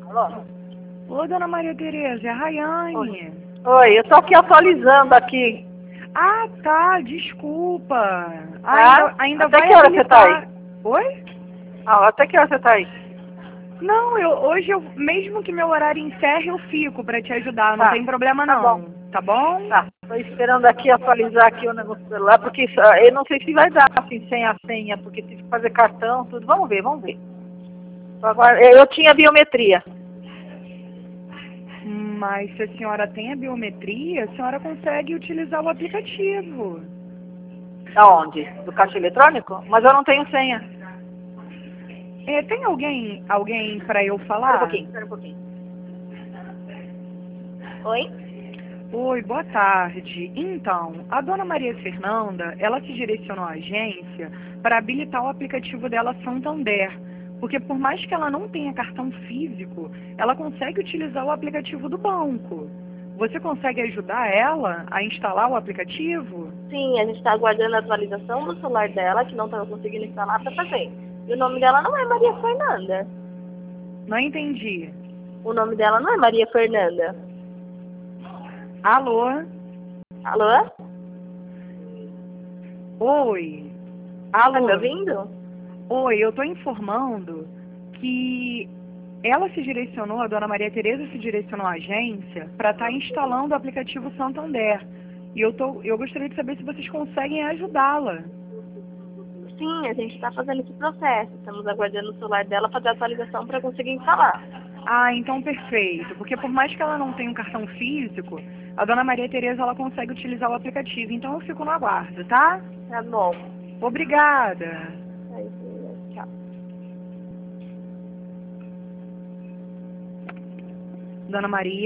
Alô? Ô, dona Maria Tereza, é a Rayane. Oi, eu tô aqui atualizando aqui. Ah, tá, desculpa. Ainda Até vai que hora você tá aí? habilitar. Oi? Até que hora você tá aí? Não, hoje mesmo que meu horário encerre, eu fico pra te ajudar, não Tá. tem problema Tá não. bom. Tá bom? Tá. Tô esperando aqui atualizar aqui o negócio do celular, porque eu não sei se vai dar assim sem a senha, porque tem que fazer cartão, tudo. Vamos ver, vamos ver. Agora, eu tinha biometria. Mas se a senhora tem a biometria, a senhora consegue utilizar o aplicativo. Aonde? Do caixa eletrônico? Mas eu não tenho senha. Tem alguém para eu Espera um falar? pouquinho, espera um pouquinho. Oi? Oi, boa tarde. Então, a dona Maria Fernanda, ela se direcionou à agência para habilitar o aplicativo dela Santander, porque por mais que ela não tenha cartão físico, ela consegue utilizar o aplicativo do banco. Você consegue ajudar ela a instalar o aplicativo? Sim, a gente está aguardando a atualização do celular dela, que não estava conseguindo instalar para fazer. E o nome dela não é Maria Fernanda. Não entendi. O nome dela não é Maria Fernanda. Alô? Alô? Oi? Tá Alô? me ouvindo? Oi, eu estou informando que ela se direcionou, a dona Maria Tereza se direcionou à agência para estar instalando o aplicativo Santander. E eu gostaria de saber se vocês conseguem ajudá-la. Sim, a gente está fazendo esse processo. Estamos aguardando o celular dela fazer a atualização para conseguir instalar. Ah, então perfeito. Porque por mais que ela não tenha um cartão físico, a dona Maria Tereza ela consegue utilizar o aplicativo. Então eu fico no aguardo, tá? Tá bom. Obrigada. Tchau. Dona Maria.